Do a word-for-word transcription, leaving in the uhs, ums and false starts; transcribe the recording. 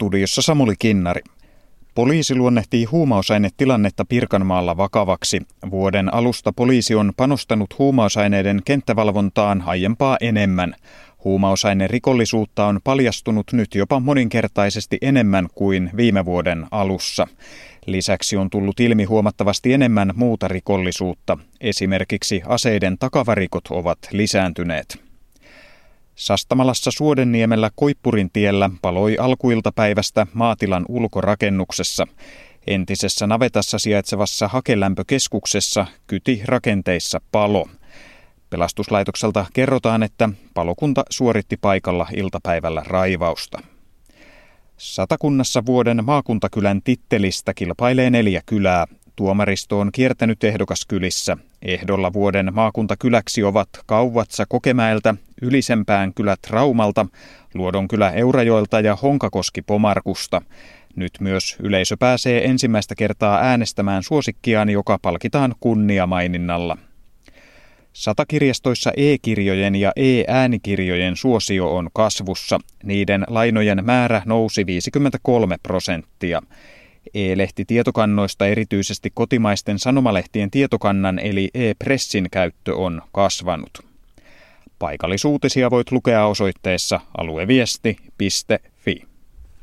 Studiossa Samuli Kinnari. Poliisi luonnehtii huumausainetilannetta Pirkanmaalla vakavaksi. Vuoden alusta poliisi on panostanut huumausaineiden kenttävalvontaan aiempaa enemmän. Huumausainerikollisuutta on paljastunut nyt jopa moninkertaisesti enemmän kuin viime vuoden alussa. Lisäksi on tullut ilmi huomattavasti enemmän muuta rikollisuutta. Esimerkiksi aseiden takavarikot ovat lisääntyneet. Sastamalassa Suodenniemellä Koippurin tiellä paloi alkuiltapäivästä maatilan ulkorakennuksessa. Entisessä navetassa sijaitsevassa hakelämpökeskuksessa kyti rakenteissa palo. Pelastuslaitokselta kerrotaan, että palokunta suoritti paikalla iltapäivällä raivausta. Satakunnassa vuoden maakuntakylän tittelistä kilpailee neljä kylää. Tuomaristo on kiertänyt ehdokaskylissä. Ehdolla vuoden maakuntakyläksi ovat Kauvatsa Kokemäeltä, Ylisempään kylät Raumalta, Luodonkylä Eurajoelta ja Honkakoski Pomarkusta. Nyt myös yleisö pääsee ensimmäistä kertaa äänestämään suosikkiaan, joka palkitaan kunniamaininnalla. Satakirjastoissa e-kirjojen ja e-äänikirjojen suosio on kasvussa. Niiden lainojen määrä nousi viisikymmentäkolme prosenttia. E-lehtitietokannoista erityisesti kotimaisten sanomalehtien tietokannan eli e-pressin käyttö on kasvanut. Paikallisuutisia voit lukea osoitteessa alueviesti piste